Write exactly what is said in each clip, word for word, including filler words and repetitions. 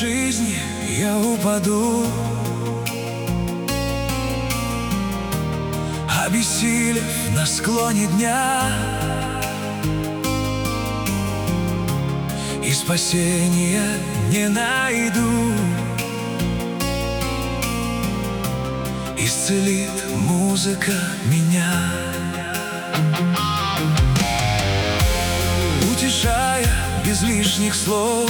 жизни я упаду, обессилев на склоне дня, и спасения не найду, исцелит музыка меня, утешая без лишних слов,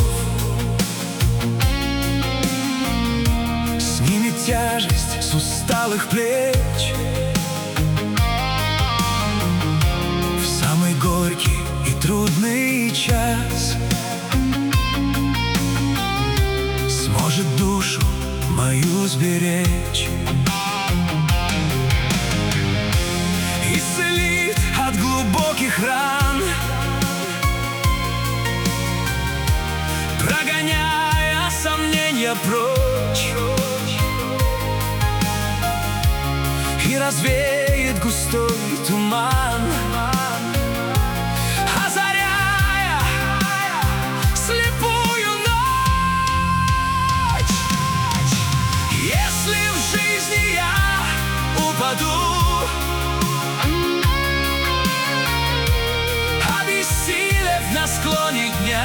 снимет тяжесть с усталых плеч. В самый горький и трудный час сможет душу мою сберечь, исцелит от глубоких ран, прогоняя сомнения прочь, и развеет густой туман, озаряя слепую ночь. Если в жизни я упаду, обессилев на склоне дня,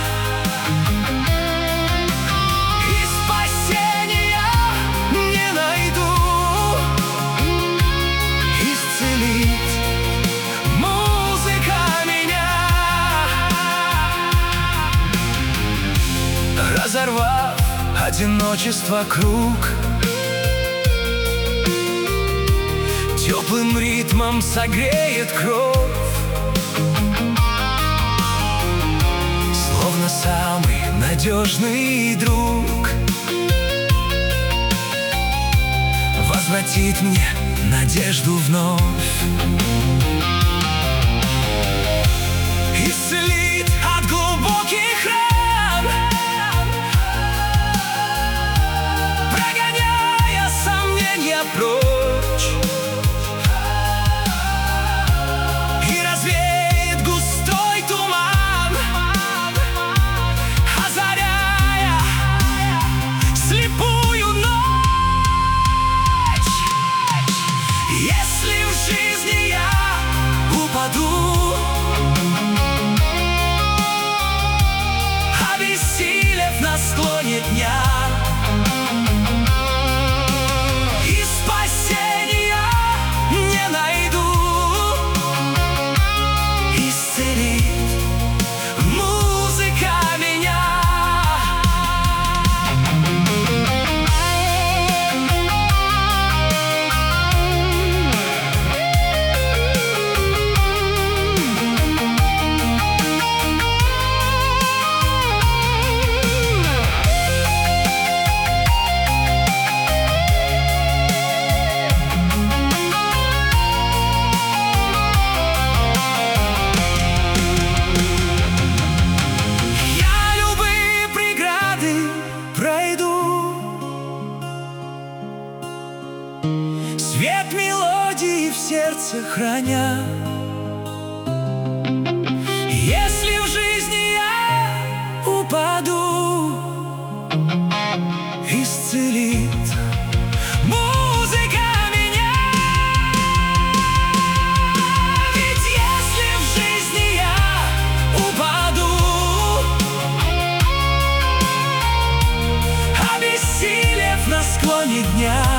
разорвав одиночество круг, теплым ритмом согреет кровь, словно самый надежный друг, возвратит мне надежду вновь, исцелит от глубоких ран, прочь, и развеет густой туман, озаряя слепую ночь. Если в жизни я упаду, обессилев на склоне дня, свет мелодии в сердце храня. Если в жизни я упаду, исцелит музыка меня. Ведь если в жизни я упаду, обессилев на склоне дня,